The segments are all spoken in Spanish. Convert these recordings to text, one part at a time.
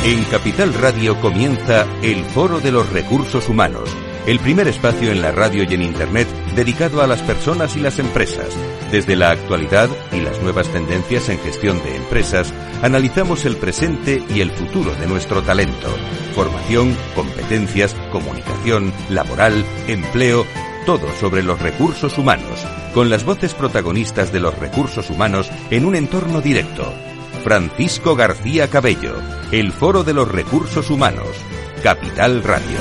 En Capital Radio comienza el Foro de los Recursos Humanos, el primer espacio en la radio y en Internet dedicado a las personas y las empresas. Desde la actualidad y las nuevas tendencias en gestión de empresas, analizamos el presente y el futuro de nuestro talento. Formación, competencias, comunicación, laboral, empleo, todo sobre los recursos humanos, con las voces protagonistas de los recursos humanos en un entorno directo. Francisco García Cabello, el Foro de los Recursos Humanos, Capital Radio.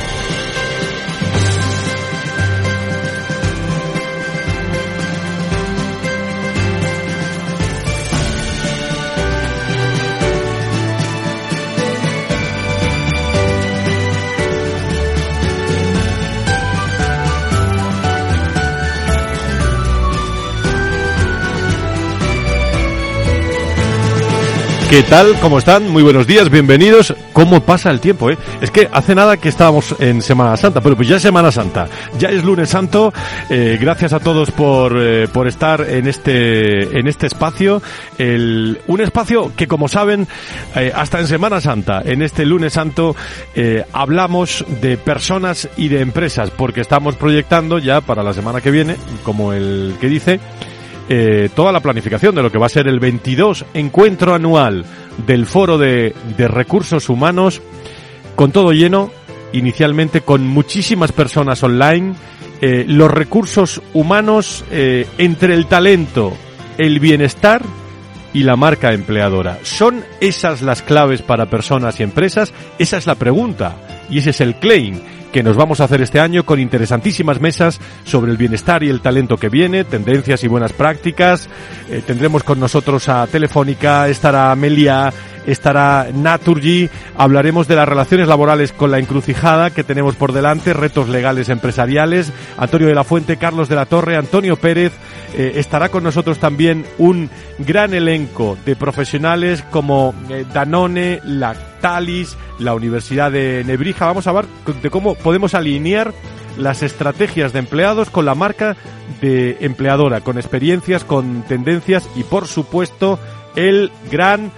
¿Qué tal? ¿Cómo están? Muy buenos días, bienvenidos. ¿Cómo pasa el tiempo, eh? Es que hace nada que estábamos en Semana Santa, pero pues ya es Semana Santa, ya es Lunes Santo. Gracias a todos por estar en este espacio. Un espacio que, como saben, hasta en Semana Santa, en este Lunes Santo, hablamos de personas y de empresas, porque estamos proyectando ya para la semana que viene, como el que dice, toda la planificación de lo que va a ser el 22 encuentro anual del Foro de Recursos Humanos, con todo lleno, inicialmente con muchísimas personas online, los recursos humanos entre el talento, el bienestar y la marca empleadora. ¿Son esas las claves para personas y empresas? Esa es la pregunta y ese es el claim que nos vamos a hacer este año, con interesantísimas mesas sobre el bienestar y el talento que viene, tendencias y buenas prácticas. Tendremos con nosotros a Telefónica, estará Melia, estará Naturgy, hablaremos de las relaciones laborales con la encrucijada que tenemos por delante, retos legales empresariales. Antonio de la Fuente, Carlos de la Torre, Antonio Pérez, estará con nosotros también un gran elenco de profesionales como Danone, Lactalis, la Universidad de Nebrija. Vamos a hablar de cómo podemos alinear las estrategias de empleados con la marca de empleadora, con experiencias, con tendencias y, por supuesto, el gran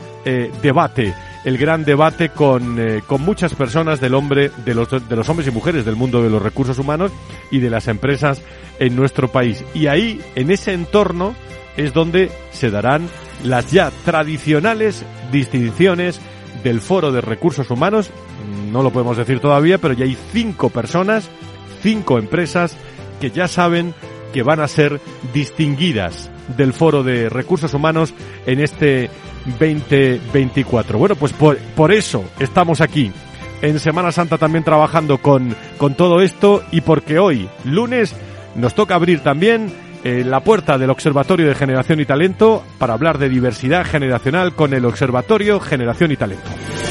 debate con muchas personas de los hombres y mujeres del mundo de los recursos humanos y de las empresas en nuestro país. Y ahí, en ese entorno, es donde se darán las ya tradicionales distinciones del Foro de Recursos Humanos. No lo podemos decir todavía, pero ya hay 5 personas, 5 empresas que ya saben que van a ser distinguidas del Foro de Recursos Humanos en este 2024. Bueno, pues por eso estamos aquí en Semana Santa también trabajando con todo esto, y porque hoy, lunes, nos toca abrir también la puerta del Observatorio de Generación y Talento para hablar de diversidad generacional con el Observatorio Generación y Talento.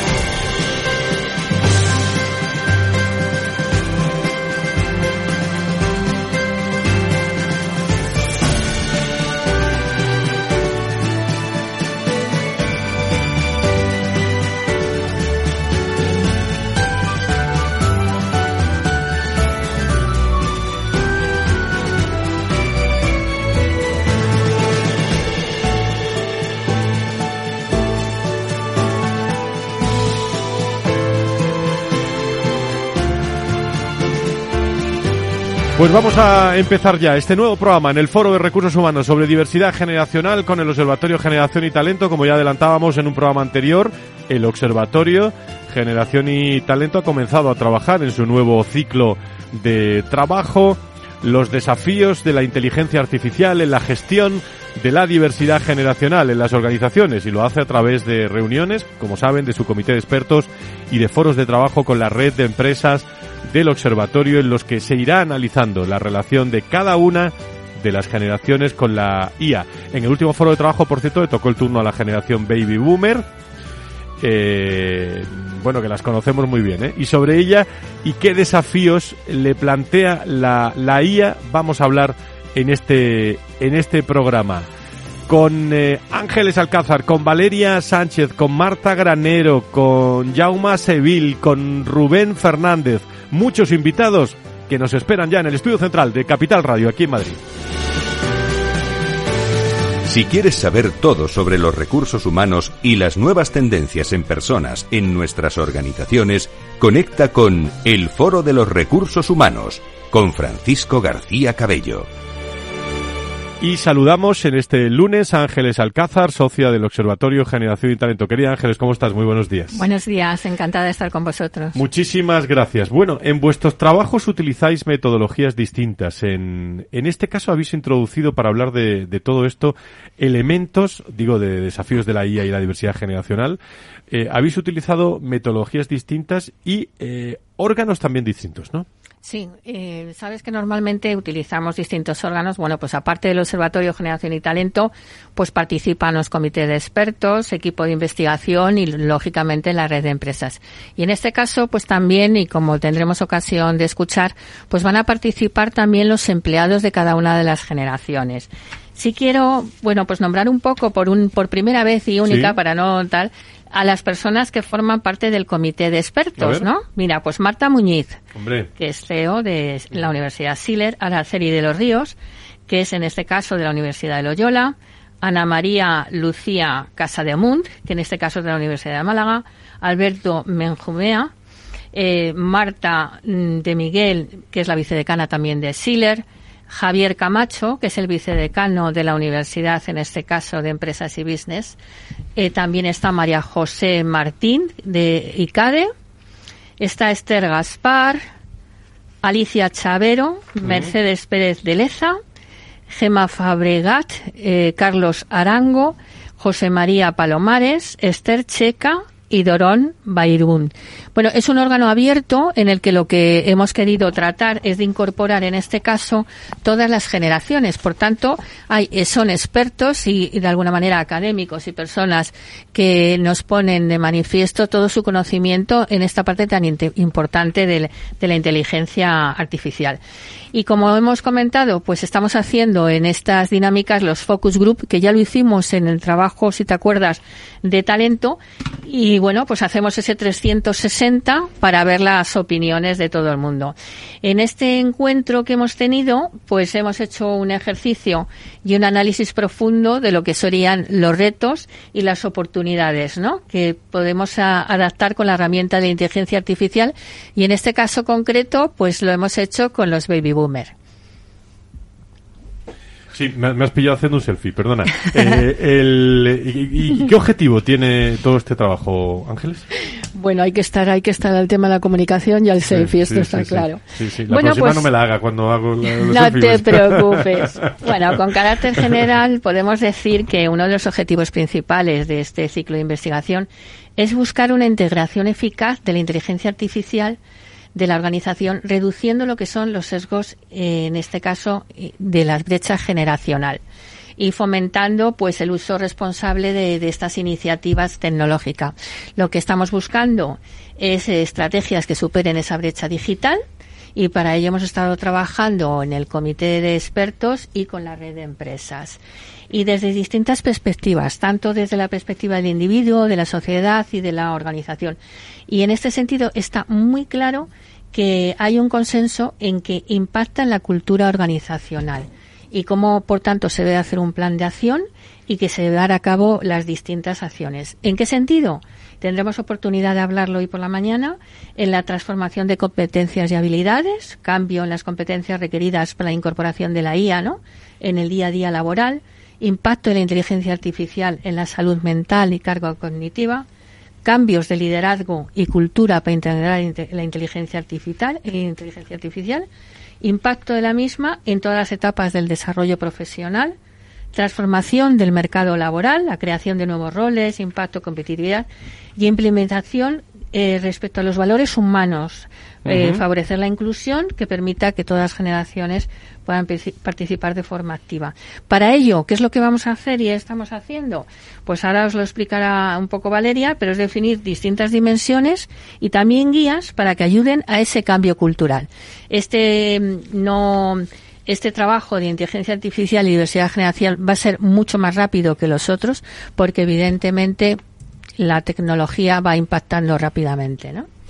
Pues vamos a empezar ya este nuevo programa en el Foro de Recursos Humanos sobre diversidad generacional con el Observatorio Generación y Talento. Como ya adelantábamos en un programa anterior, el Observatorio Generación y Talento ha comenzado a trabajar en su nuevo ciclo de trabajo, los desafíos de la inteligencia artificial en la gestión de la diversidad generacional en las organizaciones, y lo hace a través de reuniones, como saben, de su comité de expertos y de foros de trabajo con la red de empresas del observatorio, en los que se irá analizando la relación de cada una de las generaciones con la IA. En el último foro de trabajo, por cierto, le tocó el turno a la generación Baby Boomer, que las conocemos muy bien, ¿eh? Y sobre ella y qué desafíos le plantea la IA vamos a hablar en este programa. Con Ángeles Alcázar, con Valeria Sánchez, con Marta Granero, con Jaume Seville, con Rubén Fernández. Muchos invitados que nos esperan ya en el estudio central de Capital Radio, aquí en Madrid. Si quieres saber todo sobre los recursos humanos y las nuevas tendencias en personas en nuestras organizaciones, conecta con El Foro de los Recursos Humanos, con Francisco García Cabello. Y saludamos en este lunes a Ángeles Alcázar, socia del Observatorio Generación y Talento. Querida Ángeles, ¿cómo estás? Muy buenos días. Buenos días, encantada de estar con vosotros. Muchísimas gracias. Bueno, en vuestros trabajos utilizáis metodologías distintas. En este caso habéis introducido, para hablar de todo esto, elementos, de desafíos de la IA y la diversidad generacional. Habéis utilizado metodologías distintas y órganos también distintos, ¿no? Sí, sabes que normalmente utilizamos distintos órganos. Bueno, pues aparte del Observatorio Generación y Talento, pues participan los comités de expertos, equipo de investigación y, lógicamente, la red de empresas. Y en este caso, pues también, y como tendremos ocasión de escuchar, pues van a participar también los empleados de cada una de las generaciones. Sí quiero, pues nombrar un poco por primera vez y única, ¿sí?, para no tal, a las personas que forman parte del comité de expertos, ¿no? Mira, pues Marta Muñiz, hombre, que es CEO de la Universidad Schiller, Araceli de los Ríos, que es en este caso de la Universidad de Loyola, Ana María Lucía Casademunt, que en este caso es de la Universidad de Málaga, Alberto Menjumea, Marta de Miguel, que es la vicedecana también de Schiller, Javier Camacho, que es el vicedecano de la universidad, en este caso de Empresas y Business. También está María José Martín, de ICADE. Está Esther Gaspar, Alicia Chavero, Mercedes Pérez de Leza, Gemma Fabregat, Carlos Arango, José María Palomares, Esther Checa y Dorón Bayrún. Bueno, es un órgano abierto en el que lo que hemos querido tratar es de incorporar, en este caso, todas las generaciones. Por tanto, son expertos y de alguna manera académicos y personas que nos ponen de manifiesto todo su conocimiento en esta parte tan importante de la inteligencia artificial. Y como hemos comentado, pues estamos haciendo en estas dinámicas los focus group, que ya lo hicimos en el trabajo, si te acuerdas, de talento. Y bueno, pues hacemos ese 360 para ver las opiniones de todo el mundo. En este encuentro que hemos tenido, pues hemos hecho un ejercicio y un análisis profundo de lo que serían los retos y las oportunidades, ¿no?, que podemos adaptar con la herramienta de inteligencia artificial, y en este caso concreto, pues lo hemos hecho con los baby boomer. Sí, me has pillado haciendo un selfie, perdona. ¿Y qué objetivo tiene todo este trabajo, Ángeles? Bueno, hay que estar al tema de la comunicación y al selfie, esto está claro. Sí. La próxima no me la haga cuando hago los no selfies. te preocupes. Bueno, con carácter general podemos decir que uno de los objetivos principales de este ciclo de investigación es buscar una integración eficaz de la inteligencia artificial de la organización, reduciendo lo que son los sesgos, en este caso, de la brecha generacional, y fomentando pues el uso responsable de estas iniciativas tecnológicas. Lo que estamos buscando es estrategias que superen esa brecha digital, y para ello hemos estado trabajando en el comité de expertos y con la red de empresas. Y desde distintas perspectivas, tanto desde la perspectiva del individuo, de la sociedad y de la organización. Y en este sentido está muy claro que hay un consenso en que impacta en la cultura organizacional y cómo, por tanto, se debe hacer un plan de acción y que se llevar a cabo las distintas acciones. ¿En qué sentido? Tendremos oportunidad de hablarlo hoy por la mañana en la transformación de competencias y habilidades, cambio en las competencias requeridas para la incorporación de la IA, ¿no?, en el día a día laboral, impacto de la inteligencia artificial en la salud mental y carga cognitiva, cambios de liderazgo y cultura para integrar la inteligencia artificial, impacto de la misma en todas las etapas del desarrollo profesional, transformación del mercado laboral, la creación de nuevos roles, impacto, competitividad y implementación respecto a los valores humanos, favorecer la inclusión que permita que todas las generaciones puedan participar de forma activa. Para ello, ¿qué es lo que vamos a hacer y estamos haciendo? Pues ahora os lo explicará un poco Valeria, pero es definir distintas dimensiones y también guías para que ayuden a ese cambio cultural. Este trabajo de inteligencia artificial y diversidad generacional va a ser mucho más rápido que los otros, porque evidentemente la tecnología va impactando rápidamente, ¿no?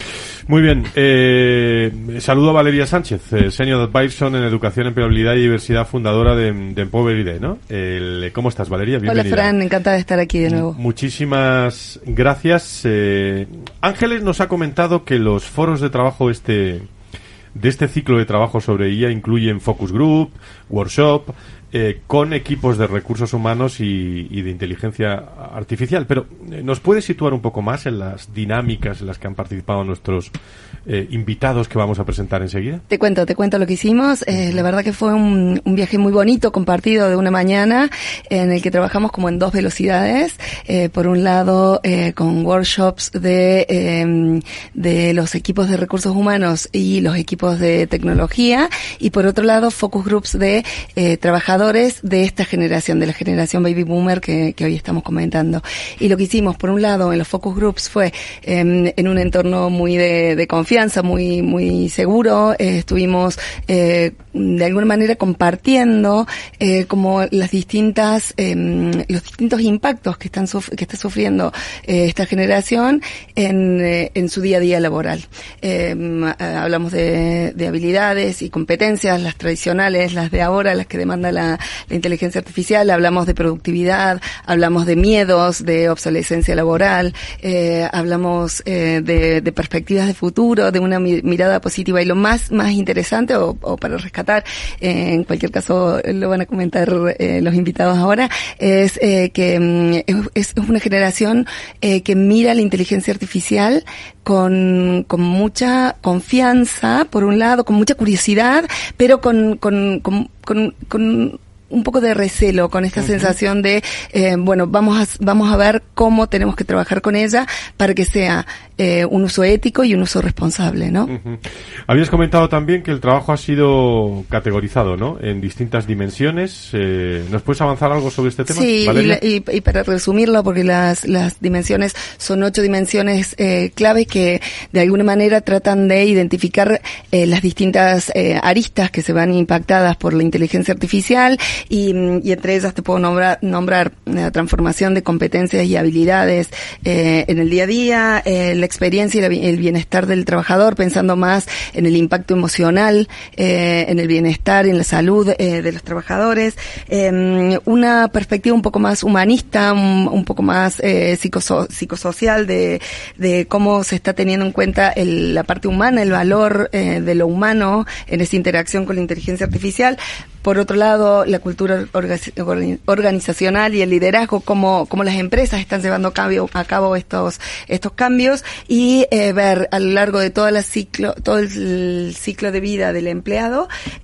Muy bien. Saludo a Valeria Sánchez, Senior Advisor en Educación, Empleabilidad y Diversidad, fundadora de Empower ID, ¿no? ¿Cómo estás, Valeria? Bienvenida. Hola, Fran, encantada de estar aquí de nuevo. Muchísimas gracias. Ángeles nos ha comentado que los foros de trabajo de este ciclo de trabajo sobre IA incluyen focus group, workshop, con equipos de recursos humanos y de inteligencia artificial. Pero ¿nos puedes situar un poco más en las dinámicas en las que han participado nuestros invitados que vamos a presentar enseguida? Te cuento lo que hicimos. La verdad que fue un viaje muy bonito, compartido de una mañana, en el que trabajamos como en dos velocidades. Por un lado, con workshops de los equipos de recursos humanos y los equipos de tecnología, y por otro lado, focus groups de trabajadores de esta generación, de la generación Baby Boomer que hoy estamos comentando. Y lo que hicimos, por un lado, en los focus groups fue en un entorno muy de confianza, muy seguro. Estuvimos de alguna manera compartiendo como los distintos impactos que está sufriendo esta generación en su día a día laboral. Hablamos de habilidades y competencias, las tradicionales, las de ahora, las que demanda la inteligencia artificial. Hablamos de productividad, hablamos de miedos, de obsolescencia laboral, hablamos de perspectivas de futuro, de una mirada positiva, y lo más interesante o para rescatar, en cualquier caso lo van a comentar los invitados ahora, es que es una generación que mira la inteligencia artificial con mucha confianza, por un lado, con mucha curiosidad, pero con un poco de recelo, con esta sensación de, vamos a ver cómo tenemos que trabajar con ella para que sea un uso ético y un uso responsable, ¿no? Habías comentado también que el trabajo ha sido categorizado, ¿no?, en distintas dimensiones. ¿Nos puedes avanzar algo sobre este tema, Sí, Valeria? y para resumirlo, porque las dimensiones son 8 dimensiones claves que de alguna manera tratan de identificar las distintas aristas que se van impactadas por la inteligencia artificial, y entre ellas te puedo nombrar la transformación de competencias y habilidades en el día a día, la experiencia y el bienestar del trabajador, pensando más en el impacto emocional, en el bienestar, en la salud de los trabajadores, una perspectiva un poco más humanista, un poco más psicosocial de cómo se está teniendo en cuenta la parte humana, el valor de lo humano en esa interacción con la inteligencia artificial. Por otro lado, la cultura organizacional y el liderazgo, cómo las empresas están llevando a cabo estos cambios, y ver a lo largo de todo el ciclo de vida del empleado,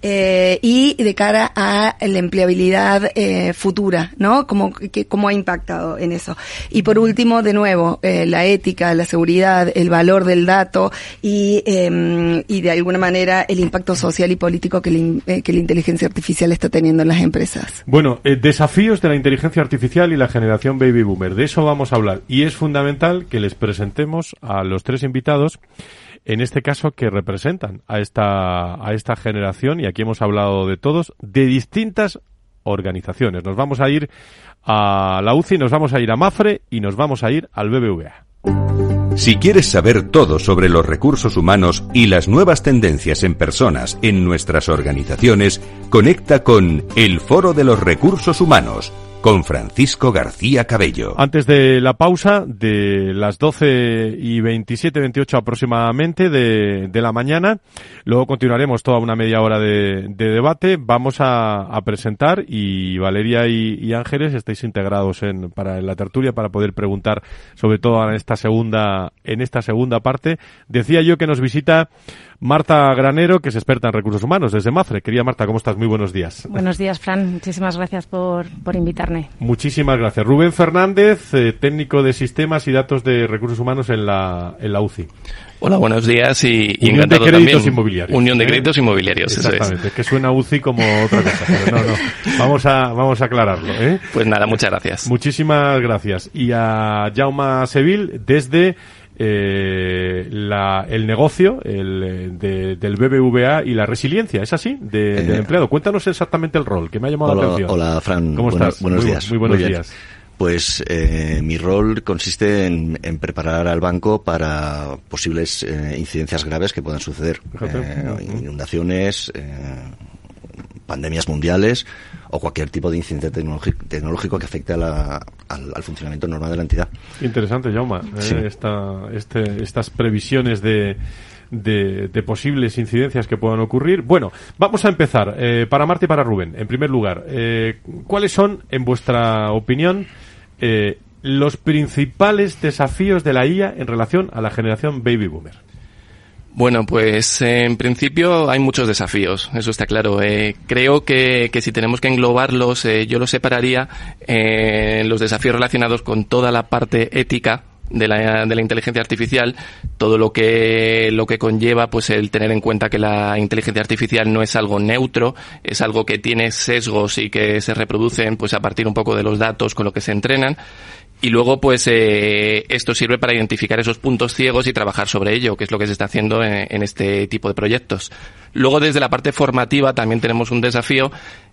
y de cara a la empleabilidad futura, ¿no? Cómo ha impactado en eso. Y por último, de nuevo, la ética, la seguridad, el valor del dato y de alguna manera el impacto social y político que la inteligencia artificial está teniendo en las empresas. Bueno, desafíos de la inteligencia artificial y la generación Baby Boomer. De eso vamos a hablar. Y es fundamental que les presentemos a los tres invitados, en este caso, que representan a esta generación, y aquí hemos hablado de todos, de distintas organizaciones. Nos vamos a ir a la UCI, nos vamos a ir a Mapfre y nos vamos a ir al BBVA. Si quieres saber todo sobre los recursos humanos y las nuevas tendencias en personas en nuestras organizaciones, conecta con El Foro de los Recursos Humanos, con Francisco García Cabello. Antes de la pausa, de las 12:27-28 aproximadamente de la mañana, luego continuaremos toda una media hora de debate. Vamos a presentar, y Valeria y Ángeles estáis integrados para la tertulia para poder preguntar, sobre todo en esta segunda parte. Decía yo que nos visita Marta Granero, que es experta en recursos humanos desde Mapfre. Querida Marta, ¿cómo estás? Muy buenos días. Buenos días, Fran. Muchísimas gracias por invitarme. Muchísimas gracias. Rubén Fernández, técnico de sistemas y datos de recursos humanos en la UCI. Hola, buenos días y Unión encantado de Créditos también. Inmobiliarios. Unión de Créditos Inmobiliarios, Exactamente, eso es. que suena UCI como otra cosa, pero no. Vamos a aclararlo, ¿eh? Pues nada, muchas gracias. Muchísimas gracias. Y a Jaume Seville, desde el negocio del BBVA y la resiliencia, ¿es así? Del empleado. Cuéntanos exactamente el rol, que me ha llamado la atención. Hola, Fran. ¿Cómo estás? Buenos días. Muy buenos días. Pues mi rol consiste en preparar al banco para posibles incidencias graves que puedan suceder. Inundaciones, pandemias mundiales o cualquier tipo de incidente tecnológico que afecte al funcionamiento normal de la entidad. Interesante, Jaume. Sí. Estas previsiones de posibles incidencias que puedan ocurrir. Bueno, vamos a empezar. Para Marta y para Rubén, en primer lugar, ¿cuáles son, en vuestra opinión, los principales desafíos de la IA en relación a la generación Baby Boomer? Bueno, pues en principio hay muchos desafíos, eso está claro. Creo que si tenemos que englobarlos, yo los separaría en los desafíos relacionados con toda la parte ética de la inteligencia artificial, todo lo que conlleva pues el tener en cuenta que la inteligencia artificial no es algo neutro, es algo que tiene sesgos y que se reproducen pues a partir un poco de los datos con lo que se entrenan. Y luego, pues, esto sirve para identificar esos puntos ciegos y trabajar sobre ello, que es lo que se está haciendo en este tipo de proyectos. Luego, desde la parte formativa, también tenemos un desafío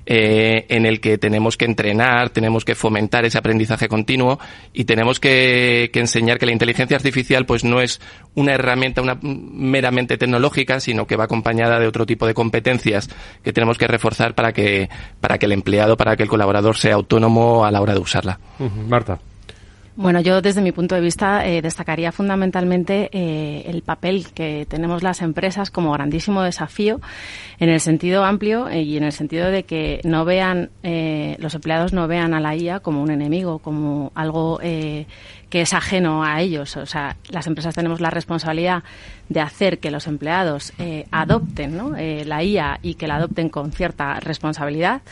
en el que tenemos que entrenar, tenemos que fomentar ese aprendizaje continuo y tenemos que enseñar que la inteligencia artificial, pues, no es una herramienta meramente tecnológica, sino que va acompañada de otro tipo de competencias que tenemos que reforzar para que el empleado, para que el colaborador sea autónomo a la hora de usarla. Marta. Bueno, yo desde mi punto de vista destacaría fundamentalmente el papel que tenemos las empresas como grandísimo desafío en el sentido amplio y en el sentido de que no vean los empleados no vean a la IA como un enemigo, como algo que es ajeno a ellos. O sea, las empresas tenemos la responsabilidad de hacer que los empleados adopten, ¿no?, la IA y que la adopten con cierta responsabilidad.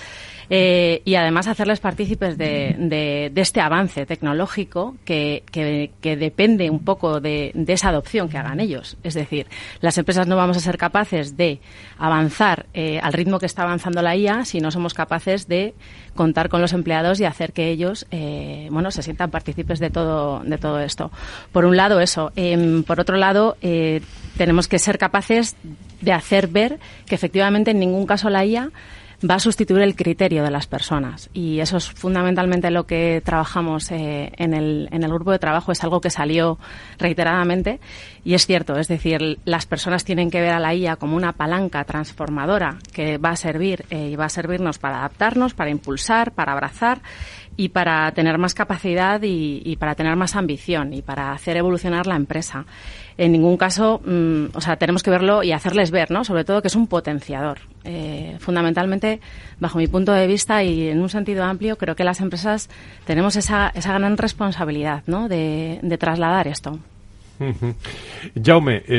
Y además hacerles partícipes de este avance tecnológico que depende un poco de esa adopción que hagan ellos. Es decir, las empresas no vamos a ser capaces de avanzar al ritmo que está avanzando la IA si no somos capaces de contar con los empleados y hacer que ellos se sientan partícipes de todo esto. Por un lado eso. Por otro lado, tenemos que ser capaces de hacer ver que efectivamente en ningún caso la IA va a sustituir el criterio de las personas, y eso es fundamentalmente lo que trabajamos en el grupo de trabajo. Es algo que salió reiteradamente y es cierto, es decir, las personas tienen que ver a la IA como una palanca transformadora que va a servir y va a servirnos para adaptarnos, para impulsar, para abrazar y para tener más capacidad y para tener más ambición y para hacer evolucionar la empresa. En ningún caso, tenemos que verlo y hacerles ver, ¿no?, sobre todo que es un potenciador. Fundamentalmente, bajo mi punto de vista y en un sentido amplio, creo que las empresas tenemos esa gran responsabilidad, ¿no?, de trasladar esto. Jaume,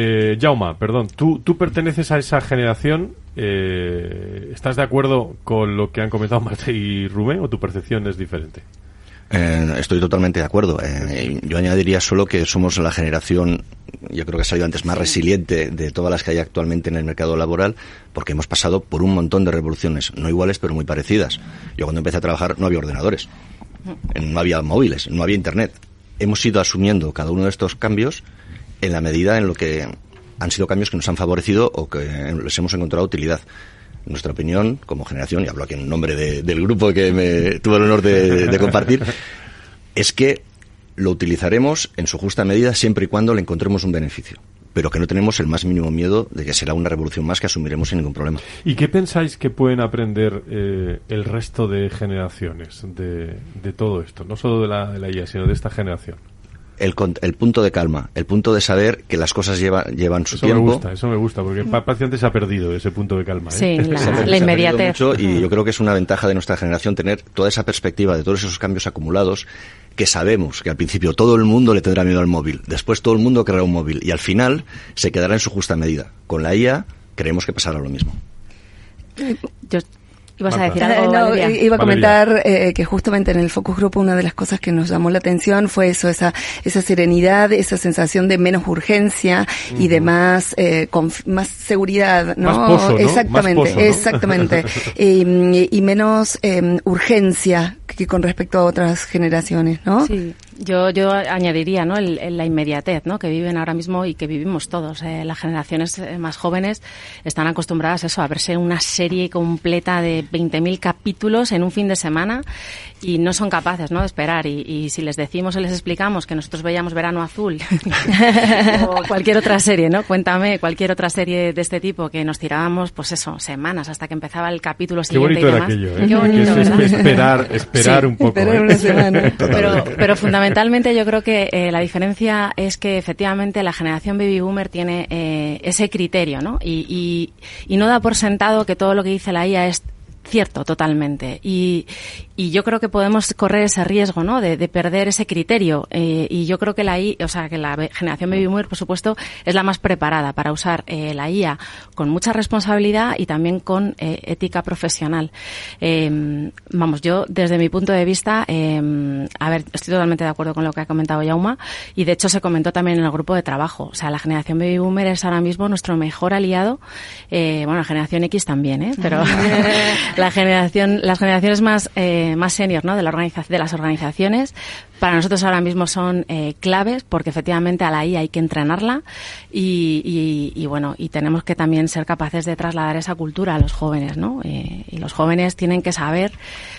tú perteneces a esa generación. ¿Estás de acuerdo con lo que han comentado Marta y Rubén o tu percepción es diferente? Estoy totalmente de acuerdo. Yo añadiría solo que somos la generación, yo creo que ha salido antes, más resiliente de todas las que hay actualmente en el mercado laboral, porque hemos pasado por un montón de revoluciones, no iguales pero muy parecidas. Yo cuando empecé a trabajar no había ordenadores, no había móviles, no había internet. Hemos ido asumiendo cada uno de estos cambios en la medida en lo que han sido cambios que nos han favorecido o que les hemos encontrado utilidad. En nuestra opinión, como generación, y hablo aquí en nombre del grupo que me tuve el honor de compartir, es que lo utilizaremos en su justa medida siempre y cuando le encontremos un beneficio, pero que no tenemos el más mínimo miedo de que será una revolución más que asumiremos sin ningún problema. ¿Y qué pensáis que pueden aprender el resto de generaciones de todo esto? No solo de la IA, sino de esta generación. El punto de calma, el punto de saber que las cosas llevan su tiempo. Eso me gusta, porque paciente se ha perdido ese punto de calma. Sí, la inmediatez. Y yo creo que es una ventaja de nuestra generación tener toda esa perspectiva de todos esos cambios acumulados, que sabemos que al principio todo el mundo le tendrá miedo al móvil, después todo el mundo querrá un móvil y al final se quedará en su justa medida. Con la IA creemos que pasará lo mismo. ¿Ibas a decir algo, Valeria? Iba a comentar que justamente en el Focus Group una de las cosas que nos llamó la atención fue eso, esa serenidad, esa sensación de menos urgencia y de más seguridad, ¿no? Más pozo, ¿no? Exactamente. Y menos urgencia que con respecto a otras generaciones, ¿no? Sí. Yo añadiría, ¿no? La inmediatez, ¿no? Que viven ahora mismo y que vivimos todos. Las generaciones más jóvenes están acostumbradas a eso, a verse una serie completa de 20.000 capítulos en un fin de semana y no son capaces, ¿no? De esperar. Y si les decimos o les explicamos que nosotros veíamos Verano Azul o cualquier otra serie, ¿no? Cuéntame, cualquier otra serie de este tipo que nos tirábamos, pues eso, semanas hasta que empezaba el capítulo siguiente. Qué bonito era aquello, ¿eh? Qué bonito, ¿verdad? Esperar un poco. Esperar una semana. Pero fundamentalmente yo creo que la diferencia es que efectivamente la generación baby boomer tiene ese criterio, ¿no? Y no da por sentado que todo lo que dice la IA es cierto, totalmente. Y yo creo que podemos correr ese riesgo, ¿no? De perder ese criterio. Y yo creo que que la generación baby boomer, por supuesto, es la más preparada para usar la IA con mucha responsabilidad y también con ética profesional. Yo, desde mi punto de vista, estoy totalmente de acuerdo con lo que ha comentado Jaume, y de hecho se comentó también en el grupo de trabajo. O sea, la generación baby boomer es ahora mismo nuestro mejor aliado. La generación X también, pero las generaciones más senior, ¿no? De las organizaciones, para nosotros ahora mismo son claves, porque efectivamente a la IA hay que entrenarla y tenemos que también ser capaces de trasladar esa cultura a los jóvenes, ¿no? Y los jóvenes tienen que saber,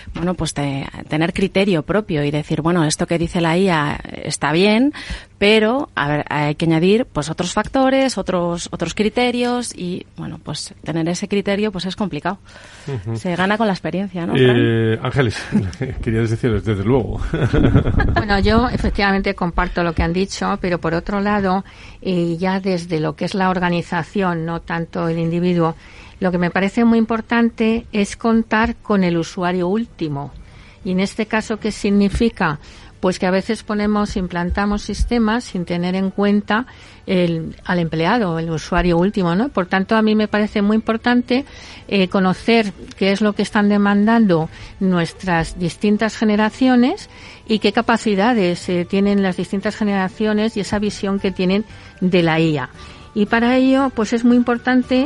tener criterio propio y decir, esto que dice la IA está bien, pero hay que añadir pues otros factores, otros criterios y tener ese criterio pues es complicado. Uh-huh. Se gana con la experiencia, ¿no? Ángeles, querías decirlo desde luego. Bueno, yo efectivamente comparto lo que han dicho, pero por otro lado, ya desde lo que es la organización, no tanto el individuo, lo que me parece muy importante es contar con el usuario último. Y en este caso, ¿qué significa? Pues que a veces implantamos sistemas sin tener en cuenta al empleado, el usuario último, ¿no? Por tanto, a mí me parece muy importante conocer qué es lo que están demandando nuestras distintas generaciones y qué capacidades tienen las distintas generaciones y esa visión que tienen de la IA. Y para ello, pues es muy importante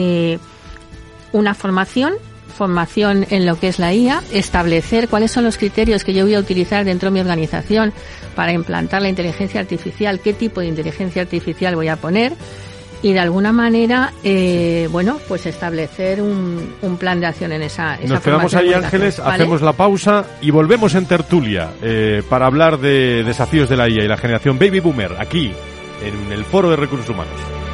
una formación en lo que es la IA, establecer cuáles son los criterios que yo voy a utilizar dentro de mi organización para implantar la inteligencia artificial, qué tipo de inteligencia artificial voy a poner y de alguna manera, establecer un plan de acción en esa Nos quedamos ahí, Ángeles, ¿vale? Hacemos la pausa y volvemos en tertulia para hablar de desafíos de la IA y la generación Baby Boomer, aquí en el Foro de Recursos Humanos.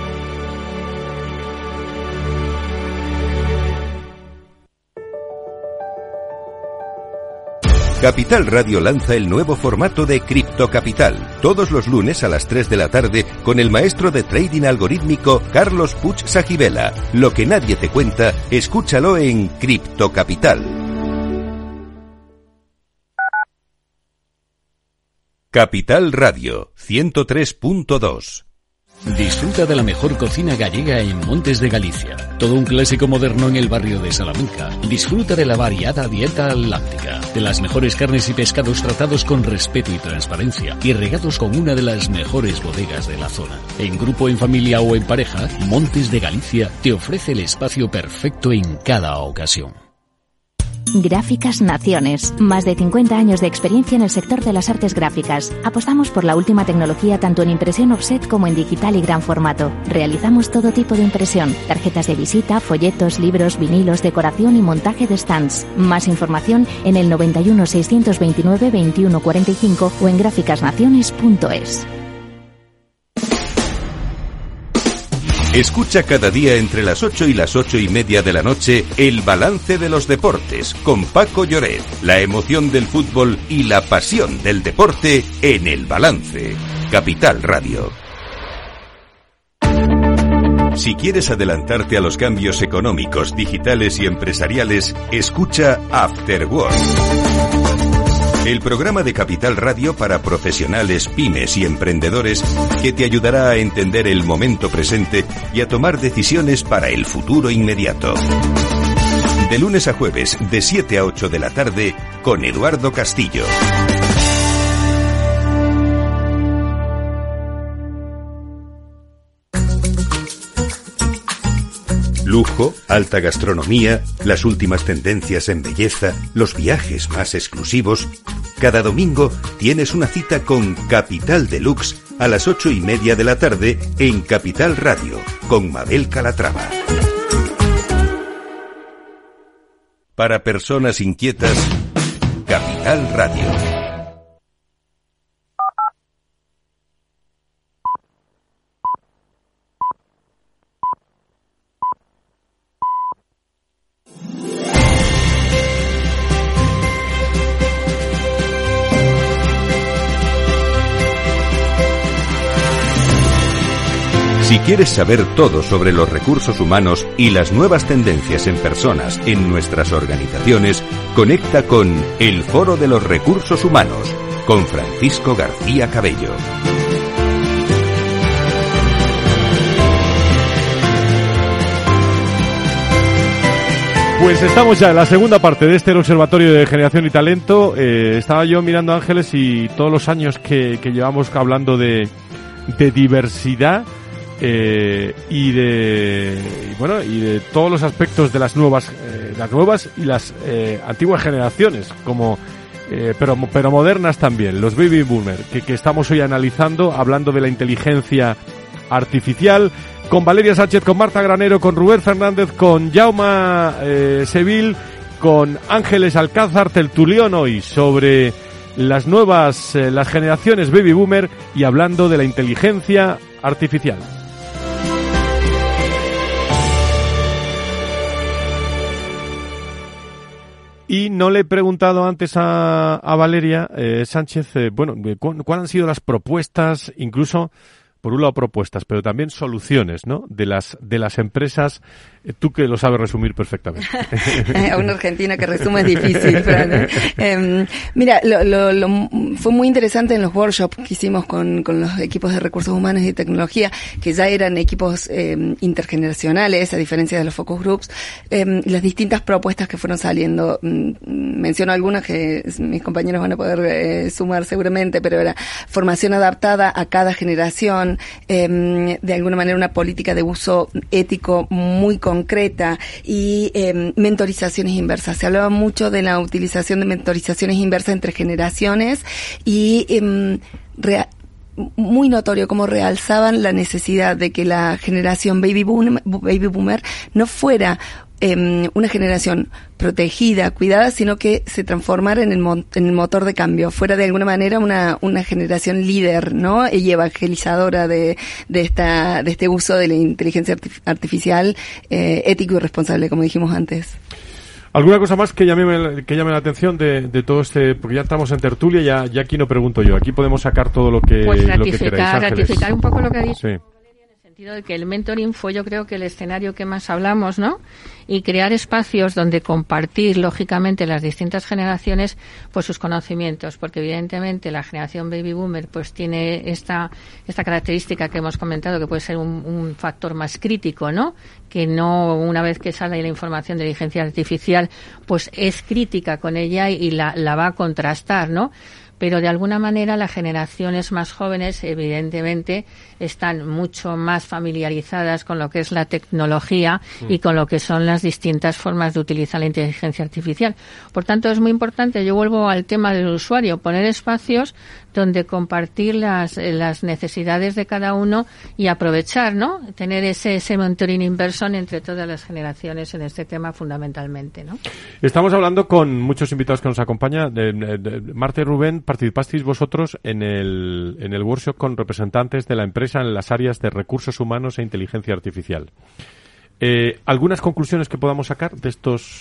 Capital Radio lanza el nuevo formato de Cripto Capital, todos los lunes a las 3 de la tarde con el maestro de trading algorítmico Carlos Puig Sajibela. Lo que nadie te cuenta, escúchalo en Cripto Capital. Capital Radio 103.2. Disfruta de la mejor cocina gallega en Montes de Galicia. Todo un clásico moderno en el barrio de Salamanca. Disfruta de la variada dieta atlántica, de las mejores carnes y pescados tratados con respeto y transparencia y regados con una de las mejores bodegas de la zona. En grupo, en familia o en pareja, Montes de Galicia te ofrece el espacio perfecto en cada ocasión. Gráficas Naciones. Más de 50 años de experiencia en el sector de las artes gráficas. Apostamos por la última tecnología tanto en impresión offset como en digital y gran formato. Realizamos todo tipo de impresión. Tarjetas de visita, folletos, libros, vinilos, decoración y montaje de stands. Más información en el 91 629 21 45 o en gráficasnaciones.es. Escucha cada día entre las 8 y las 8:30 de la noche el balance de los deportes con Paco Lloret. La emoción del fútbol y la pasión del deporte en El Balance. Capital Radio. Si quieres adelantarte a los cambios económicos, digitales y empresariales, escucha After Work. El programa de Capital Radio para profesionales, pymes y emprendedores que te ayudará a entender el momento presente y a tomar decisiones para el futuro inmediato. De lunes a jueves, de 7 a 8 de la tarde, con Eduardo Castillo. Lujo, alta gastronomía, las últimas tendencias en belleza, los viajes más exclusivos. Cada domingo tienes una cita con Capital Deluxe a las 8:30 de la tarde en Capital Radio, con Mabel Calatrava. Para personas inquietas, Capital Radio. Si quieres saber todo sobre los recursos humanos y las nuevas tendencias en personas en nuestras organizaciones, conecta con El Foro de los Recursos Humanos, con Francisco García Cabello. Pues estamos ya en la segunda parte de este Observatorio de Generación y Talento. Estaba yo mirando, Ángeles, y todos los años que llevamos hablando de diversidad y de todos los aspectos de las nuevas y las antiguas generaciones, como pero modernas también, los baby boomer, que estamos hoy analizando, hablando de la inteligencia artificial, con Valeria Sánchez, con Marta Granero, con Rubén Fernández, con Jaume Seville, con Ángeles Alcázar, tertulión hoy sobre las generaciones baby boomer y hablando de la inteligencia artificial. Y no le he preguntado antes a Valeria Sánchez, ¿cuáles han sido las propuestas, incluso, por un lado propuestas, pero también soluciones, ¿no?, de las empresas? Tú que lo sabes resumir perfectamente. A una argentina que resume es difícil, Fran. Mira, fue muy interesante en los workshops que hicimos con los equipos de recursos humanos y tecnología, que ya eran equipos intergeneracionales, a diferencia de los focus groups, las distintas propuestas que fueron saliendo. Menciono algunas que mis compañeros van a poder sumar seguramente, pero era formación adaptada a cada generación, de alguna manera una política de uso ético muy concreta y mentorizaciones inversas. Se hablaba mucho de la utilización de mentorizaciones inversas entre generaciones y muy notorio cómo realzaban la necesidad de que la generación baby boomer no fuera una generación protegida, cuidada, sino que se transformara en el motor de cambio, fuera de alguna manera una generación líder, ¿no?, y evangelizadora de este uso de la inteligencia artificial ético y responsable, como dijimos antes. ¿Alguna cosa más que llame la atención de todo este? Porque ya estamos en tertulia, ya aquí no pregunto yo, aquí podemos sacar todo lo que queráis. Ratificar un poco lo que ha dicho. Sí. De que el mentoring fue, yo creo, que el escenario que más hablamos, ¿no? Y crear espacios donde compartir, lógicamente, las distintas generaciones, pues sus conocimientos, porque evidentemente la generación baby boomer pues tiene esta característica que hemos comentado, que puede ser un factor más crítico, ¿no? Que no, una vez que sale la información de inteligencia artificial, pues es crítica con ella y la va a contrastar, ¿no? Pero de alguna manera las generaciones más jóvenes evidentemente están mucho más familiarizadas con lo que es la tecnología y con lo que son las distintas formas de utilizar la inteligencia artificial. Por tanto, es muy importante, yo vuelvo al tema del usuario, poner espacios donde compartir las necesidades de cada uno y aprovechar, ¿no?, tener ese mentoring inverso entre todas las generaciones en este tema fundamentalmente, ¿no? Estamos hablando con muchos invitados que nos acompañan. Marta y Rubén, participasteis vosotros en el workshop con representantes de la empresa en las áreas de recursos humanos e inteligencia artificial. ¿Algunas conclusiones que podamos sacar de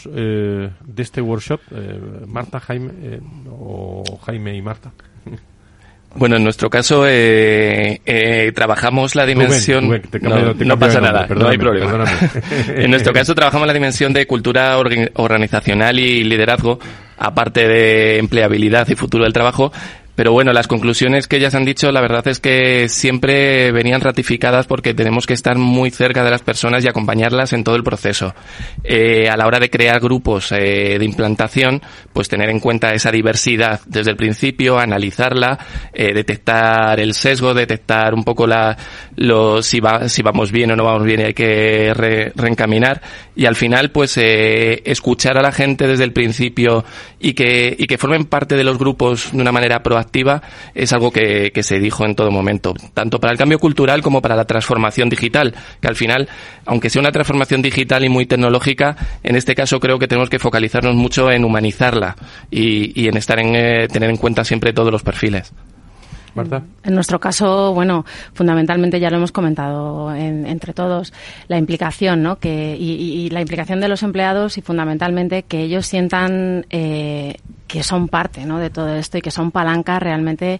este workshop? Marta, Jaime, o Jaime y Marta. Bueno, en nuestro caso trabajamos la dimensión... Rubén, no pasa nada, no hay problema. Perdóname. En nuestro caso trabajamos la dimensión de cultura organizacional y liderazgo, aparte de empleabilidad y futuro del trabajo. Pero bueno, las conclusiones que ellas han dicho, la verdad es que siempre venían ratificadas porque tenemos que estar muy cerca de las personas y acompañarlas en todo el proceso. A la hora de crear grupos de implantación, pues tener en cuenta esa diversidad desde el principio, analizarla, detectar el sesgo, detectar un poco si vamos bien o no vamos bien y hay que reencaminar. y al final pues escuchar a la gente desde el principio y que formen parte de los grupos de una manera proactiva es algo que se dijo en todo momento, tanto para el cambio cultural como para la transformación digital, que al final, aunque sea una transformación digital y muy tecnológica, en este caso creo que tenemos que focalizarnos mucho en humanizarla y en tener en cuenta siempre todos los perfiles. Marta. En nuestro caso, bueno, fundamentalmente ya lo hemos comentado entre todos, la implicación, ¿no? Y la implicación de los empleados y fundamentalmente que ellos sientan que son parte, ¿no? De todo esto y que son palanca realmente,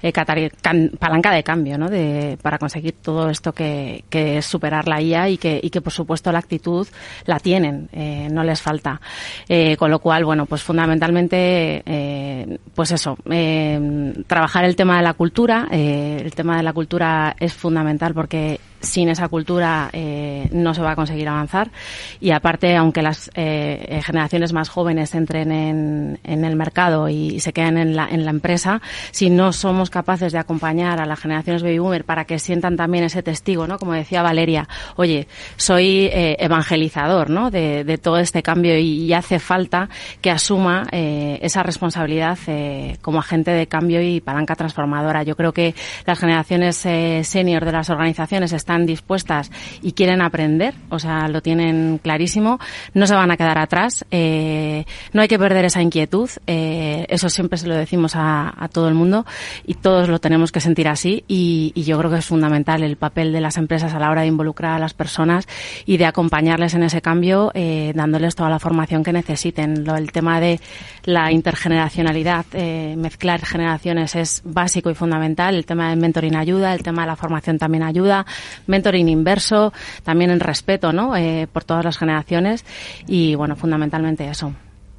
palanca de cambio, ¿no? Para conseguir todo esto que es superar la IA y que por supuesto la actitud la tienen, no les falta. Con lo cual, bueno, pues fundamentalmente, pues eso, trabajar el tema de la cultura. El tema de la cultura es fundamental porque sin esa cultura no se va a conseguir avanzar, y aparte, aunque las generaciones más jóvenes entren en el mercado y se queden en la empresa, si no somos capaces de acompañar a las generaciones baby boomer para que sientan también ese testigo, ¿no? Como decía Valeria, oye, soy evangelizador, ¿no? De todo este cambio y hace falta que asuma esa responsabilidad como agente de cambio y palanca transformadora. Yo creo que las generaciones senior de las organizaciones están dispuestas y quieren aprender, o sea, lo tienen clarísimo, no se van a quedar atrás, no hay que perder esa inquietud, eso siempre se lo decimos a todo el mundo y todos lo tenemos que sentir así, y yo creo que es fundamental el papel de las empresas a la hora de involucrar a las personas y de acompañarles en ese cambio, dándoles toda la formación que necesiten. El tema de la intergeneracionalidad, mezclar generaciones es básico y fundamental, el tema del mentoring ayuda, el tema de la formación también ayuda, mentoring inverso, también el respeto, ¿no? Por todas las generaciones y, bueno, fundamentalmente eso.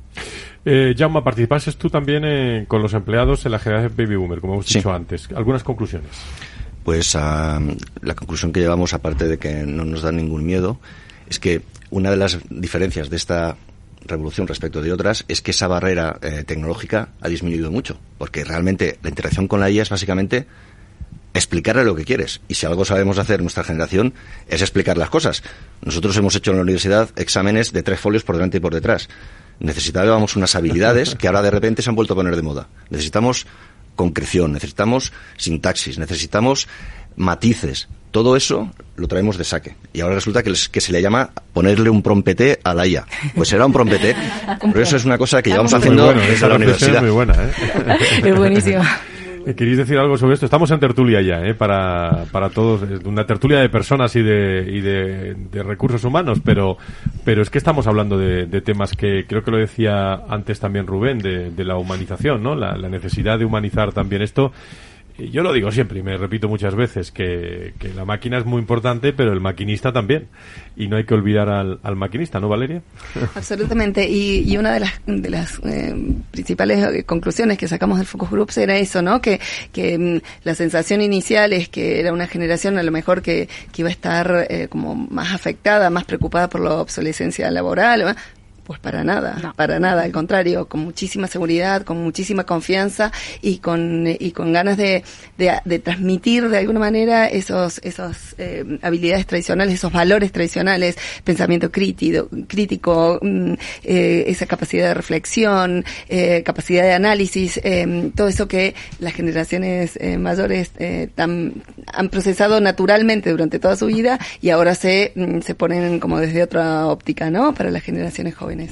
Jaume, participases tú también con los empleados en la generación Baby Boomer, como hemos dicho antes. ¿Algunas conclusiones? Pues la conclusión que llevamos, aparte de que no nos da ningún miedo, es que una de las diferencias de esta revolución respecto de otras es que esa barrera tecnológica ha disminuido mucho, porque realmente la interacción con la IA es básicamente explicarle lo que quieres, y si algo sabemos hacer nuestra generación es explicar las cosas. Nosotros hemos hecho en la universidad exámenes de 3 folios por delante y por detrás. Necesitábamos unas habilidades que ahora de repente se han vuelto a poner de moda. Necesitamos concreción, necesitamos sintaxis, necesitamos matices. Todo eso lo traemos de saque. Y ahora resulta que se le llama ponerle un prompete a la IA. Pues será un prompete. Pero eso es una cosa que llevamos haciendo desde la universidad. Es muy buena, Es buenísimo. ¿Queréis decir algo sobre esto? Estamos en tertulia ya, para todos, una tertulia de personas y de recursos humanos, pero es que estamos hablando de temas que creo que lo decía antes también Rubén, de la humanización, ¿no? La necesidad de humanizar también esto. Yo lo digo siempre y me repito muchas veces que la máquina es muy importante, pero el maquinista también. Y no hay que olvidar al maquinista, ¿no, Valeria? Absolutamente. Y una de las principales conclusiones que sacamos del Focus Groups era eso, ¿no? Que la sensación inicial es que era una generación a lo mejor que iba a estar como más afectada, más preocupada por la obsolescencia laboral, ¿no? Pues para nada, al contrario, con muchísima seguridad, con muchísima confianza y con ganas de transmitir de alguna manera esos habilidades tradicionales, esos valores tradicionales, pensamiento crítico, esa capacidad de reflexión, capacidad de análisis, todo eso que las generaciones mayores han procesado naturalmente durante toda su vida y ahora se ponen como desde otra óptica, ¿no? Para las generaciones jóvenes.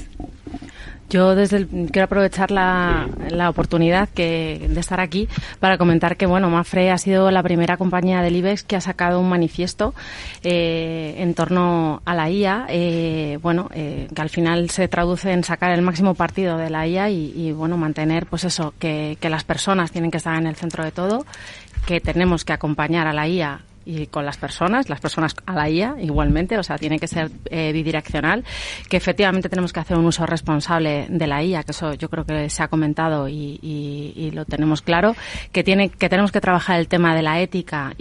Yo quiero aprovechar la oportunidad de estar aquí para comentar que, bueno, Mapfre ha sido la primera compañía del IBEX que ha sacado un manifiesto en torno a la IA, que al final se traduce en sacar el máximo partido de la IA y bueno, mantener pues eso, que las personas tienen que estar en el centro de todo, que tenemos que acompañar a la IA y con las personas a la IA igualmente, o sea, tiene que ser bidireccional, que efectivamente tenemos que hacer un uso responsable de la IA, que eso yo creo que se ha comentado y lo tenemos claro, que tenemos que trabajar el tema de la ética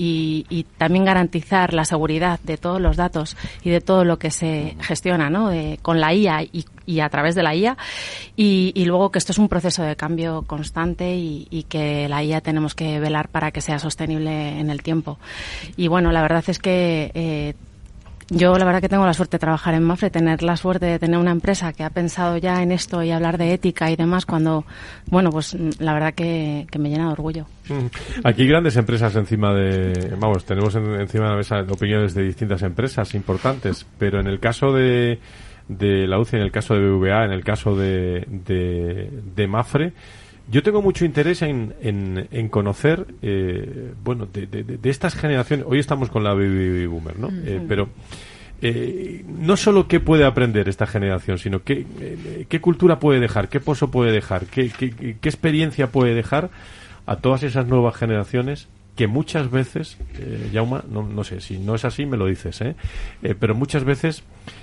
y también garantizar la seguridad de todos los datos y de todo lo que se gestiona, ¿no? Con la IA y a través de la IA, y luego que esto es un proceso de cambio constante y que la IA tenemos que velar para que sea sostenible en el tiempo. Y bueno, la verdad es que Yo la verdad que tengo la suerte de trabajar en Mapfre, tener la suerte de tener una empresa que ha pensado ya en esto y hablar de ética y demás cuando, bueno, pues la verdad que me llena de orgullo. Aquí hay grandes empresas encima tenemos encima de la mesa opiniones de distintas empresas importantes, pero en el caso de la UCI, en el caso de BBVA, en el caso de Mapfre, yo tengo mucho interés en conocer, de estas generaciones. Hoy estamos con la Baby Boomer, ¿no? Pero no solo qué puede aprender esta generación, sino qué cultura puede dejar, qué pozo puede dejar, qué experiencia puede dejar a todas esas nuevas generaciones que muchas veces, Jaume, no sé, si no es así me lo dices, pero muchas veces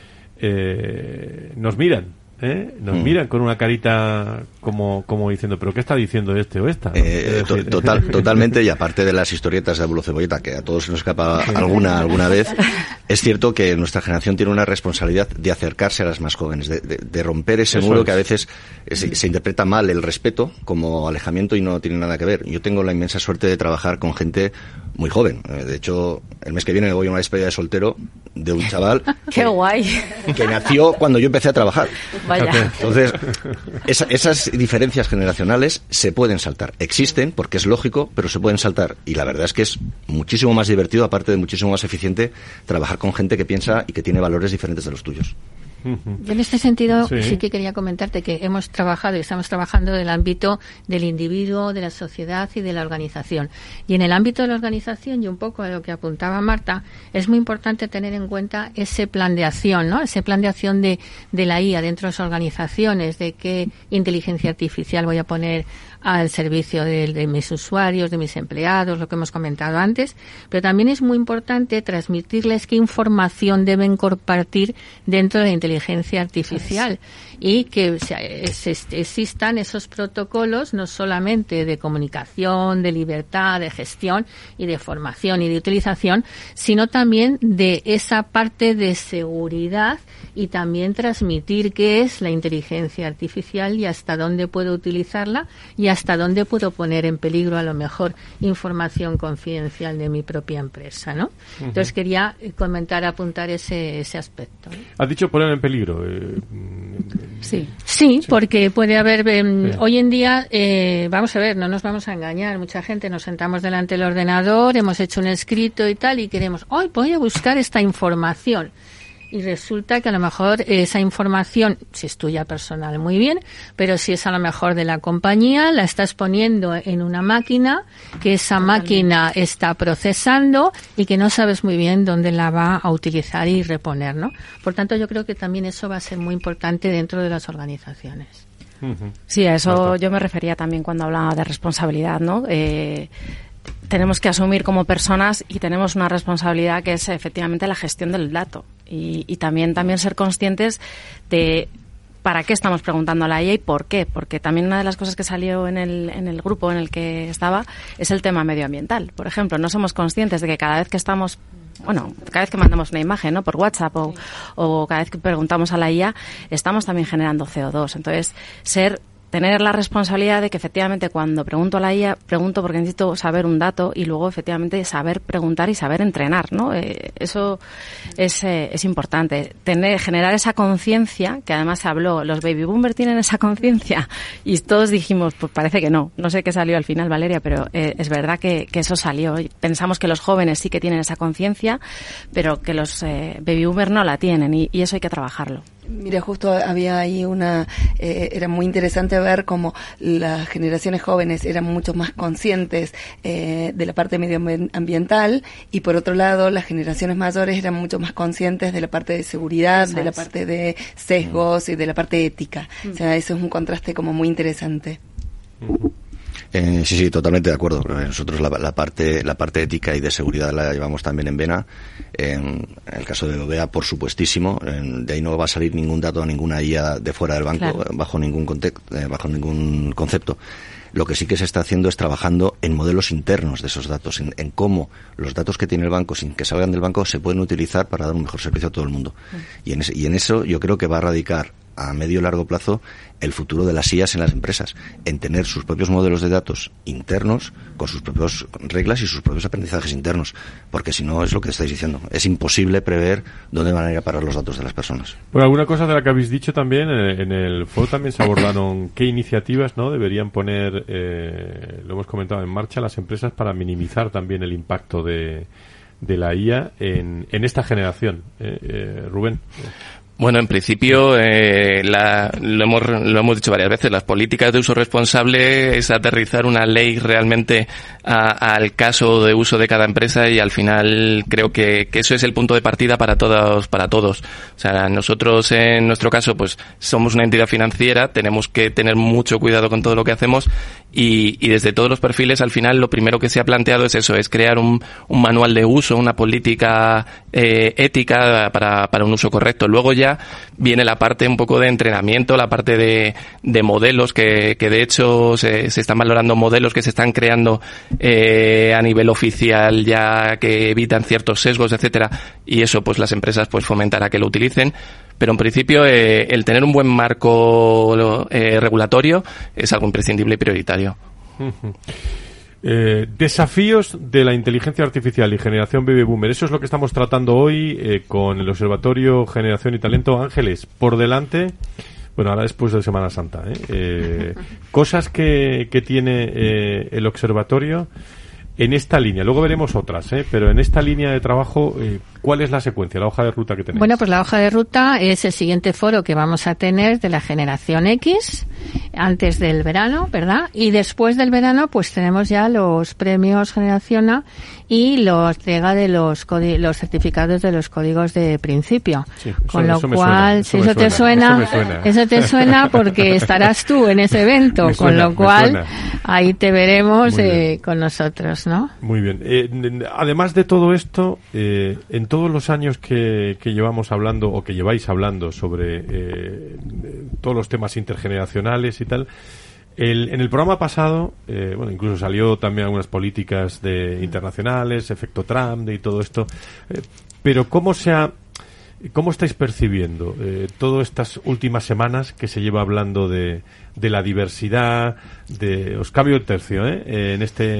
nos miran. Nos miran con una carita como diciendo, ¿pero qué está diciendo este o esta? ¿No? Totalmente, y aparte de las historietas de Abuelo Cebolleta, que a todos se nos escapa alguna vez, es cierto que nuestra generación tiene una responsabilidad de acercarse a las más jóvenes, de romper ese muro que a veces se interpreta mal el respeto como alejamiento y no tiene nada que ver. Yo tengo la inmensa suerte de trabajar con gente muy joven. De hecho, el mes que viene voy a una despedida de soltero de un chaval ¡qué guay! Que nació cuando yo empecé a trabajar. Vaya. Entonces, esas diferencias generacionales se pueden saltar. Existen, porque es lógico, pero se pueden saltar. Y la verdad es que es muchísimo más divertido, aparte de muchísimo más eficiente, trabajar con gente que piensa y que tiene valores diferentes de los tuyos. Yo en este sentido sí que quería comentarte que hemos trabajado y estamos trabajando en el ámbito del individuo, de la sociedad y de la organización. Y en el ámbito de la organización, y un poco a lo que apuntaba Marta, es muy importante tener en cuenta ese plan de acción, ¿no? Ese plan de acción de la IA dentro de las organizaciones, de qué inteligencia artificial voy a poner al servicio de mis usuarios, de mis empleados, lo que hemos comentado antes, pero también es muy importante transmitirles qué información deben compartir dentro de la inteligencia artificial y que existan esos protocolos no solamente de comunicación, de libertad, de gestión y de formación y de utilización, sino también de esa parte de seguridad y también transmitir qué es la inteligencia artificial y hasta dónde puedo utilizarla y hasta dónde puedo poner en peligro a lo mejor información confidencial de mi propia empresa, ¿no? Entonces quería apuntar ese aspecto, ¿no? ¿Has dicho poner en peligro? Sí, porque puede haber hoy en día, vamos a ver, no nos vamos a engañar, mucha gente nos sentamos delante del ordenador, hemos hecho un escrito y tal y queremos, hoy voy a buscar esta información. Y resulta que a lo mejor esa información, si es tuya personal, muy bien, pero si es a lo mejor de la compañía, la estás poniendo en una máquina, que esa máquina está procesando y que no sabes muy bien dónde la va a utilizar y reponer, ¿no? Por tanto, yo creo que también eso va a ser muy importante dentro de las organizaciones. Sí, a eso yo me refería también cuando hablaba de responsabilidad, ¿no? Tenemos que asumir como personas y tenemos una responsabilidad que es efectivamente la gestión del dato y también ser conscientes de para qué estamos preguntando a la IA y por qué, porque también una de las cosas que salió en el grupo en el que estaba es el tema medioambiental. Por ejemplo, no somos conscientes de que cada vez que mandamos una imagen, ¿no?, por WhatsApp o cada vez que preguntamos a la IA, estamos también generando CO2. Entonces, tener la responsabilidad de que efectivamente cuando pregunto a la IA, pregunto porque necesito saber un dato y luego efectivamente saber preguntar y saber entrenar, ¿no? Eso es importante. Generar esa conciencia, que además se habló, los baby boomers tienen esa conciencia y todos dijimos, pues parece que no. No sé qué salió al final, Valeria, pero es verdad que eso salió. Pensamos que los jóvenes sí que tienen esa conciencia, pero que los baby boomers no la tienen y eso hay que trabajarlo. Mira, justo había ahí era muy interesante ver cómo las generaciones jóvenes eran mucho más conscientes de la parte medioambiental y por otro lado las generaciones mayores eran mucho más conscientes de la parte de seguridad, de la parte de sesgos y de la parte ética. O sea, eso es un contraste como muy interesante. Sí, totalmente de acuerdo. Nosotros la parte ética y de seguridad la llevamos también en vena. En el caso de BBVA, por supuestísimo, de ahí no va a salir ningún dato a ninguna IA de fuera del banco, claro, bajo ningún concepto. Lo que sí que se está haciendo es trabajando en modelos internos de esos datos, en cómo los datos que tiene el banco, sin que salgan del banco, se pueden utilizar para dar un mejor servicio a todo el mundo. Y en eso yo creo que va a radicar a medio y largo plazo el futuro de las IAs en las empresas, en tener sus propios modelos de datos internos, con sus propias reglas y sus propios aprendizajes internos, porque si no, es lo que estáis diciendo, es imposible prever dónde van a ir a parar los datos de las personas. Bueno, alguna cosa de la que habéis dicho también, en el foro también se abordaron qué iniciativas, ¿no?, deberían poner, lo hemos comentado, en marcha las empresas para minimizar también el impacto de la IA en esta generación. Rubén. Bueno, en principio, lo hemos dicho varias veces, las políticas de uso responsable es aterrizar una ley realmente al caso de uso de cada empresa, y al final creo que eso es el punto de partida para todos. O sea, nosotros en nuestro caso pues somos una entidad financiera, tenemos que tener mucho cuidado con todo lo que hacemos, y desde todos los perfiles al final lo primero que se ha planteado es eso, es crear un manual de uso, una política ética para un uso correcto. Luego ya viene la parte un poco de entrenamiento, la parte de modelos que de hecho se están valorando modelos que se están creando a nivel oficial ya, que evitan ciertos sesgos, etcétera, y eso pues las empresas pues fomentará que lo utilicen. Pero en principio el tener un buen marco regulatorio es algo imprescindible y prioritario. Desafíos de la inteligencia artificial y generación baby boomer. Eso es lo que estamos tratando hoy con el Observatorio Generación y Talento. Ángeles, por delante, bueno, ahora después de Semana Santa, cosas que tiene el Observatorio en esta línea. Luego veremos otras, pero en esta línea de trabajo, ¿cuál es la secuencia, la hoja de ruta que tenéis? Bueno, pues la hoja de ruta es el siguiente foro que vamos a tener de la generación X antes del verano, ¿verdad? Y después del verano, pues tenemos ya los premios Generación A y la entrega de los certificados de los códigos de principio. Sí, con lo cual, si eso te suena, eso te suena porque estarás tú en ese evento, con lo cual ahí te veremos con nosotros, ¿no? Muy bien. Además de todo esto, en todos los años que llevamos hablando o que lleváis hablando sobre todos los temas intergeneracionales y tal, en el programa pasado, bueno, incluso salió también algunas políticas internacionales, efecto Trump y todo esto, pero ¿cómo estáis percibiendo todas estas últimas semanas que se lleva hablando de la diversidad, os cambio el tercio, en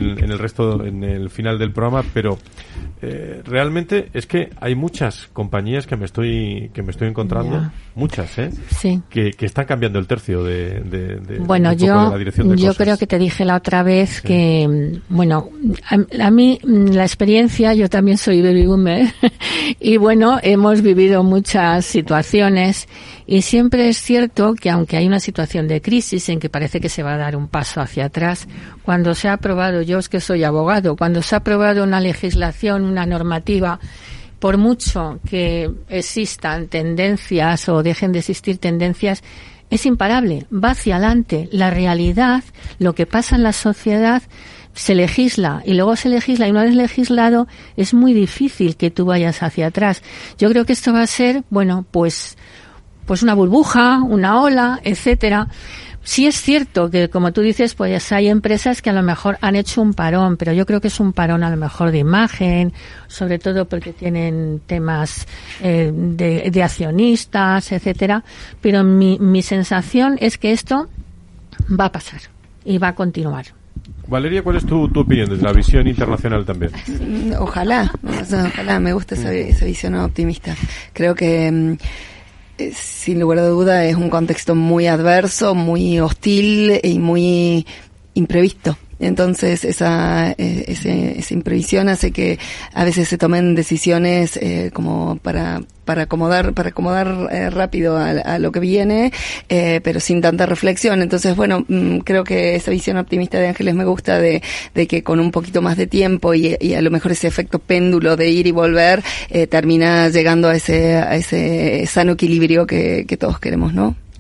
el final del programa, pero realmente es que hay muchas compañías que me estoy encontrando, muchas, sí, que están cambiando el tercio de bueno, un poco de la dirección de yo cosas. creo que te dije la otra vez, sí, que bueno, a mí la experiencia, yo también soy baby boomer y bueno, hemos vivido muchas situaciones, y siempre es cierto que aunque hay una situación de crisis en que parece que se va a dar un paso hacia atrás, cuando se ha aprobado, yo es que soy abogado, cuando se ha aprobado una legislación, una normativa, por mucho que existan tendencias o dejen de existir tendencias, es imparable, va hacia adelante. La realidad, lo que pasa en la sociedad, se legisla y luego se legisla, y una vez legislado es muy difícil que tú vayas hacia atrás. Yo creo que esto va a ser, bueno, pues una burbuja, una ola, etcétera. Sí es cierto que, como tú dices, pues hay empresas que a lo mejor han hecho un parón, pero yo creo que es un parón a lo mejor de imagen, sobre todo porque tienen temas de accionistas, etcétera. Pero mi sensación es que esto va a pasar y va a continuar. Valeria, ¿cuál es tu opinión desde la visión internacional también? Ojalá, me gusta esa visión optimista. Creo que sin lugar a duda es un contexto muy adverso, muy hostil y muy imprevisto. Entonces esa imprevisión hace que a veces se tomen decisiones como para acomodar rápido a lo que viene, pero sin tanta reflexión. Entonces, bueno, creo que esa visión optimista de Ángeles me gusta, de que con un poquito más de tiempo y a lo mejor ese efecto péndulo de ir y volver termina llegando a ese sano equilibrio que todos queremos, ¿no?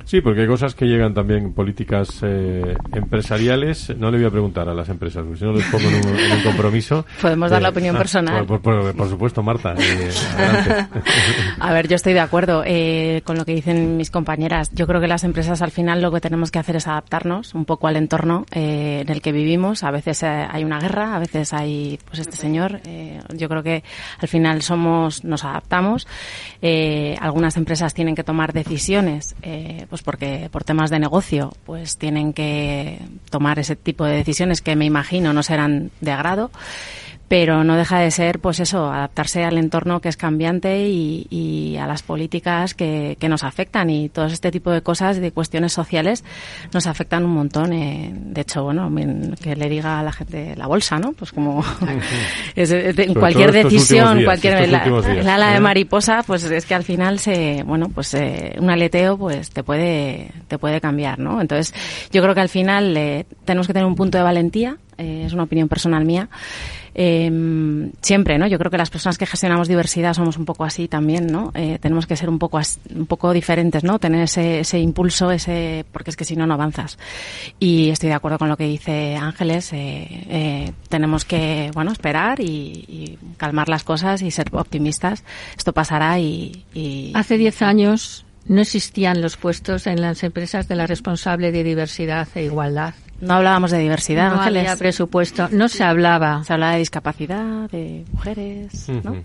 Sí, porque hay cosas que llegan también, políticas empresariales. No le voy a preguntar a las empresas, porque si no les pongo en un compromiso. Podemos dar la opinión personal. Por supuesto, Marta. Adelante. A ver, yo estoy de acuerdo con lo que dicen mis compañeras. Yo creo que las empresas al final lo que tenemos que hacer es adaptarnos un poco al entorno en el que vivimos. A veces hay una guerra, a veces hay pues este señor. Yo creo que al final nos adaptamos. Algunas empresas tienen que tomar decisiones pues porque por temas de negocio pues tienen que tomar ese tipo de decisiones que me imagino no serán de agrado, pero no deja de ser pues eso, adaptarse al entorno que es cambiante y a las políticas que nos afectan, y todo este tipo de cosas, de cuestiones sociales, nos afectan un montón. De hecho, bueno, que le diga a la gente la bolsa, ¿no? Pues como cualquier decisión, el ala de mariposa, pues es que al final un aleteo pues te puede cambiar, ¿no? Entonces, yo creo que al final tenemos que tener un punto de valentía, es una opinión personal mía. Siempre, ¿no? Yo creo que las personas que gestionamos diversidad somos un poco así también, ¿no? Tenemos que ser un poco diferentes, ¿no? Tener ese impulso, porque es que si no, no avanzas. Y estoy de acuerdo con lo que dice Ángeles. Tenemos que, esperar y calmar las cosas y ser optimistas. Esto pasará y... Hace 10 años no existían los puestos en las empresas de la responsable de diversidad e igualdad. No hablábamos de diversidad, no Ángeles. Había presupuesto, no se hablaba. Se hablaba de discapacidad, de mujeres, ¿no?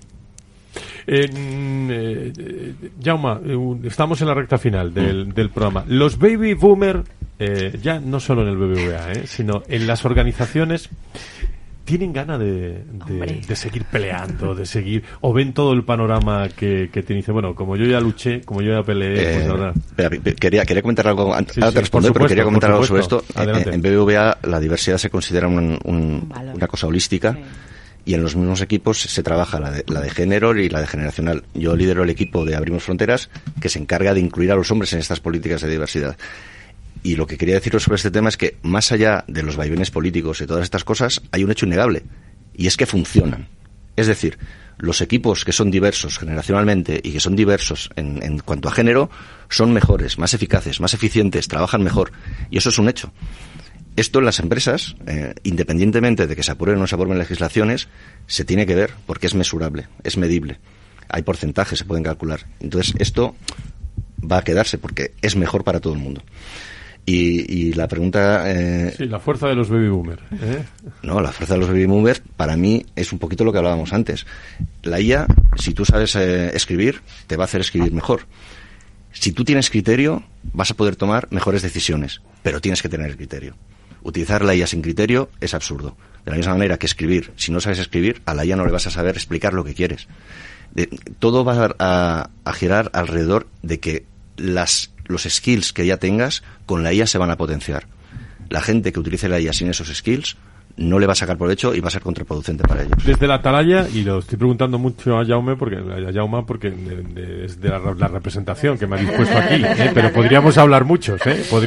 Jauma, estamos en la recta final del programa. Los baby boomer, ya no solo en el BBVA, sino en las organizaciones, ¿tienen ganas de seguir peleando, de seguir, o ven todo el panorama que te dice, bueno, como yo ya luché, como yo ya peleé, pues ahora... Quería comentar algo antes de responder, pero quería comentar algo sobre esto. En BBVA la diversidad se considera una cosa holística. Sí. Y en los mismos equipos se trabaja la de género y la de generacional. Yo lidero el equipo de Abrimos Fronteras, que se encarga de incluir a los hombres en estas políticas de diversidad. Y lo que quería deciros sobre este tema es que, más allá de los vaivenes políticos y todas estas cosas, hay un hecho innegable, y es que funcionan. Es decir, los equipos que son diversos generacionalmente y que son diversos en cuanto a género, son mejores, más eficaces, más eficientes, trabajan mejor. Y eso es un hecho. Esto en las empresas, independientemente de que se aprueben o no se aprueben legislaciones, se tiene que ver porque es mesurable, es medible. Hay porcentajes, se pueden calcular. Entonces, esto va a quedarse porque es mejor para todo el mundo. Y la pregunta... sí, la fuerza de los baby boomers. No, la fuerza de los baby boomers para mí es un poquito lo que hablábamos antes. La IA, si tú sabes escribir, te va a hacer escribir mejor. Si tú tienes criterio, vas a poder tomar mejores decisiones, pero tienes que tener criterio. Utilizar la IA sin criterio es absurdo. De la misma manera que escribir, si no sabes escribir, a la IA no le vas a saber explicar lo que quieres. Todo va a girar alrededor de que los skills que ya tengas con la IA se van a potenciar. La gente que utilice la IA sin esos skills no le va a sacar provecho y va a ser contraproducente para ellos. Desde la atalaya, y lo estoy preguntando mucho a Jauma porque es de la representación que me ha dispuesto aquí, pero podríamos hablar muchos,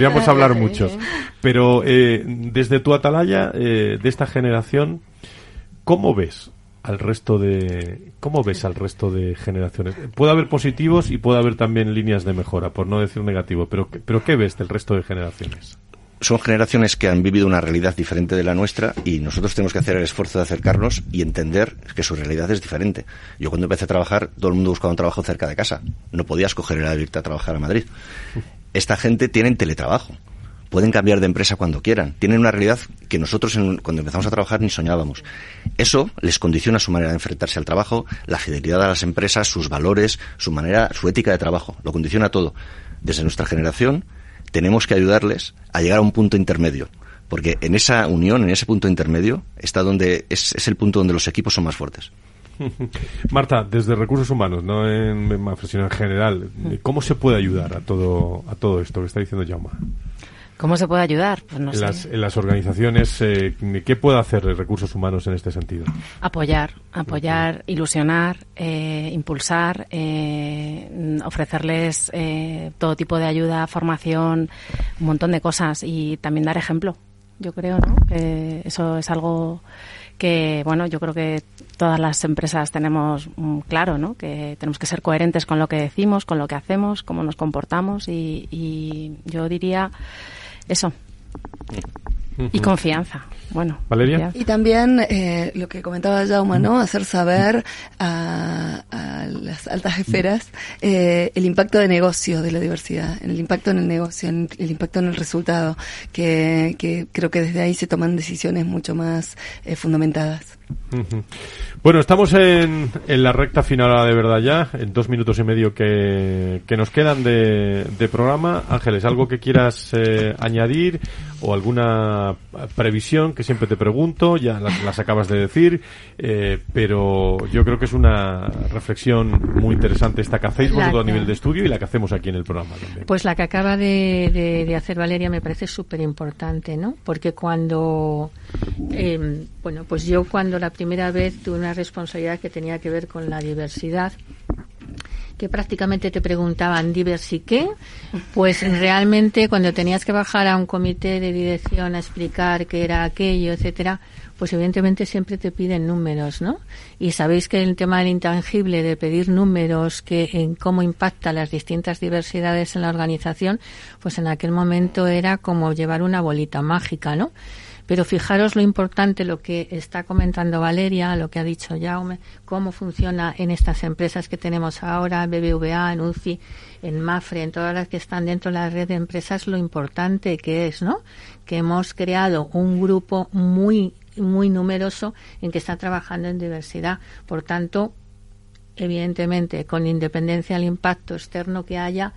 pero desde tu atalaya de esta generación, ¿cómo ves al resto de generaciones? Puede haber positivos y puede haber también líneas de mejora, por no decir negativo, pero ¿qué ves del resto de generaciones? Son generaciones que han vivido una realidad diferente de la nuestra y nosotros tenemos que hacer el esfuerzo de acercarnos y entender que su realidad es diferente. Yo cuando empecé a trabajar, todo el mundo buscaba un trabajo cerca de casa. No podías coger el irte a trabajar a Madrid. Esta gente tiene teletrabajo. Pueden cambiar de empresa cuando quieran. Tienen una realidad que nosotros cuando empezamos a trabajar ni soñábamos. Eso les condiciona su manera de enfrentarse al trabajo, la fidelidad a las empresas, sus valores, su ética de trabajo. Lo condiciona todo. Desde nuestra generación tenemos que ayudarles a llegar a un punto intermedio, porque en esa unión, en ese punto intermedio, está donde es el punto donde los equipos son más fuertes. Marta, desde Recursos Humanos, no en Mapfre, sino en general, ¿cómo se puede ayudar a todo esto que está diciendo Jauma? ¿Cómo se puede ayudar? Pues no sé. En las organizaciones, ¿qué puede hacer Recursos Humanos en este sentido? Apoyar, ilusionar, impulsar, ofrecerles todo tipo de ayuda, formación, un montón de cosas y también dar ejemplo. Yo creo, ¿no? Que eso es algo que, bueno, yo creo que todas las empresas tenemos claro, ¿no? Que tenemos que ser coherentes con lo que decimos, con lo que hacemos, cómo nos comportamos y yo diría eso. Y confianza. Bueno, Valeria. Confianza. Y también lo que comentaba Jaume, ¿no? Hacer saber a las altas esferas el impacto de negocio de la diversidad, el impacto en el negocio, el impacto en el resultado, que creo que desde ahí se toman decisiones mucho más fundamentadas. Bueno, estamos en la recta final ahora de verdad ya, en 2 minutos y medio que nos quedan de programa. Ángeles, ¿algo que quieras añadir o alguna previsión que siempre te pregunto? Ya las acabas de decir, pero yo creo que es una reflexión muy interesante esta que hacéis vosotros a nivel de estudio y la que hacemos aquí en el programa también. Pues la que acaba de hacer Valeria me parece súper importante, ¿no? Porque cuando, bueno, pues yo cuando la primera vez tuve una responsabilidad que tenía que ver con la diversidad, que prácticamente te preguntaban ¿diversi qué? Pues realmente cuando tenías que bajar a un comité de dirección a explicar qué era aquello, etcétera, pues evidentemente siempre te piden números, ¿no? Y sabéis que el tema del intangible, de pedir números, que en cómo impacta las distintas diversidades en la organización, pues en aquel momento era como llevar una bolita mágica, ¿no? Pero fijaros lo importante, lo que está comentando Valeria, lo que ha dicho Jaume, cómo funciona en estas empresas que tenemos ahora, BBVA, en UCI, en Mapfre, en todas las que están dentro de la red de empresas, lo importante que es, ¿no? Que hemos creado un grupo muy numeroso en que está trabajando en diversidad. Por tanto, evidentemente, con independencia del impacto externo que haya,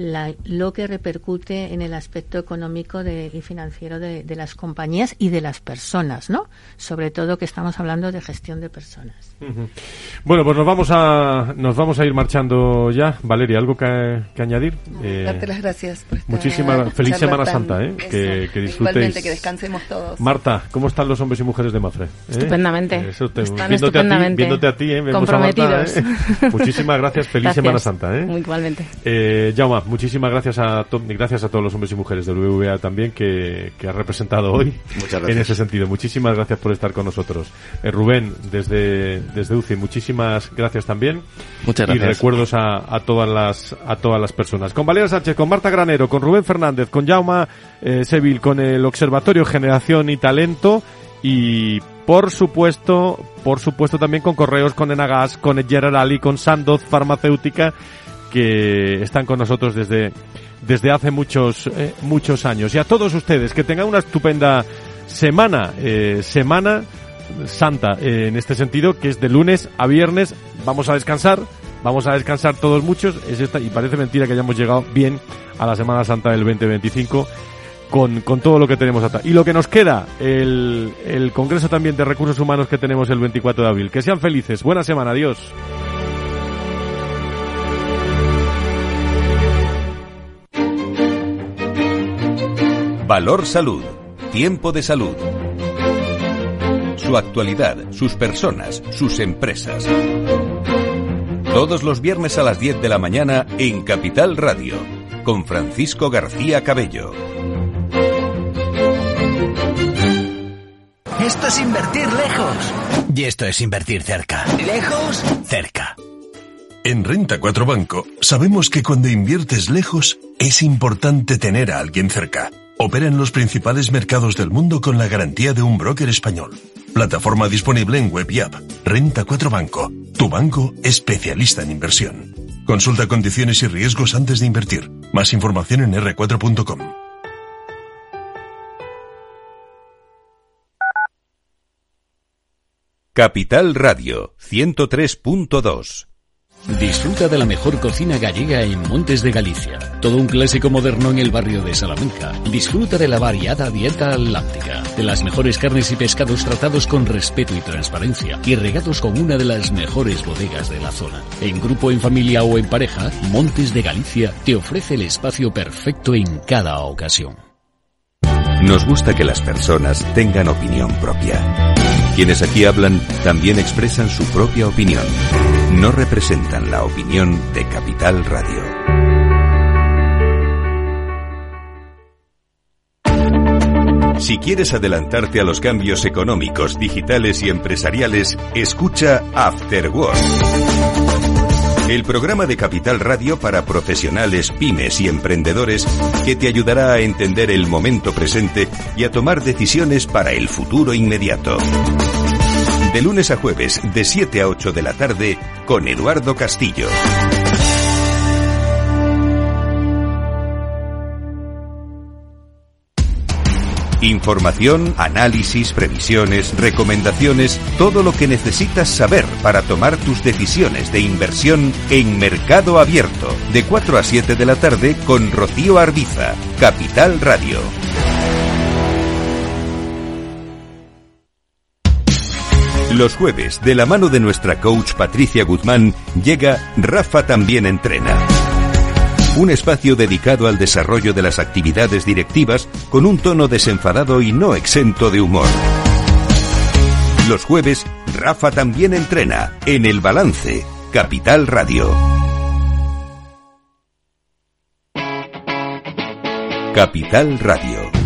lo que repercute en el aspecto económico y financiero de las compañías y de las personas, ¿no? Sobre todo que estamos hablando de gestión de personas. Bueno, pues nos vamos a ir marchando ya. Valeria, ¿algo que añadir? Darte las gracias por muchísimas feliz Semana Santa, que disfrutéis. Igualmente, que descansemos todos. Marta, ¿cómo están los hombres y mujeres de Mapfre? Estupendamente. Están viéndote a ti, comprometidos. Marta, Muchísimas gracias, feliz Semana Santa. Muy igualmente. Jaume, muchísimas gracias a todos los hombres y mujeres del BBVA también que has representado hoy. Muchas gracias. En ese sentido. Muchísimas gracias por estar con nosotros. Rubén, desde UCI, muchísimas gracias también. Muchas gracias. Y recuerdos a todas las personas. Con Valeria Sánchez, con Marta Granero, con Rubén Fernández, con Jaume Seville, con el Observatorio Generación y Talento y por supuesto también con Correos, con Enagas, con Generali, con Sandoz Farmacéutica, que están con nosotros desde hace muchos años. Y a todos ustedes, que tengan una estupenda semana Santa, en este sentido, que es de lunes a viernes. Vamos a descansar todos muchos, y parece mentira que hayamos llegado bien a la Semana Santa del 2025 con todo lo que tenemos atrás. Y lo que nos queda, el Congreso también de Recursos Humanos que tenemos el 24 de abril. Que sean felices. Buena semana. Adiós. Valor Salud. Tiempo de salud. Su actualidad, sus personas, sus empresas. Todos los viernes a las 10 de la mañana en Capital Radio, con Francisco García Cabello. Esto es invertir lejos. Y esto es invertir cerca. ¿Lejos? Cerca. En Renta 4 Banco sabemos que cuando inviertes lejos es importante tener a alguien cerca. Opera en los principales mercados del mundo con la garantía de un broker español. Plataforma disponible en web y app. Renta 4 Banco, tu banco especialista en inversión. Consulta condiciones y riesgos antes de invertir. Más información en r4.com. Capital Radio 103.2. Disfruta de la mejor cocina gallega en Montes de Galicia. Todo un clásico moderno en el barrio de Salamanca. Disfruta de la variada dieta atlántica, de las mejores carnes y pescados tratados con respeto y transparencia y regados con una de las mejores bodegas de la zona. En grupo, en familia o en pareja, Montes de Galicia te ofrece el espacio perfecto en cada ocasión. Nos gusta que las personas tengan opinión propia. Quienes aquí hablan también expresan su propia opinión. No representan la opinión de Capital Radio. Si quieres adelantarte a los cambios económicos, digitales y empresariales, escucha After Work. El programa de Capital Radio para profesionales, pymes y emprendedores que te ayudará a entender el momento presente y a tomar decisiones para el futuro inmediato. De lunes a jueves, de 7 a 8 de la tarde, con Eduardo Castillo. Información, análisis, previsiones, recomendaciones, todo lo que necesitas saber para tomar tus decisiones de inversión en Mercado Abierto, de 4 a 7 de la tarde con Rocío Arbiza, Capital Radio. Los jueves, de la mano de nuestra coach Patricia Guzmán, llega Rafa también entrena. Un espacio dedicado al desarrollo de las actividades directivas con un tono desenfadado y no exento de humor. Los jueves, Rafa también entrena en El Balance, Capital Radio. Capital Radio.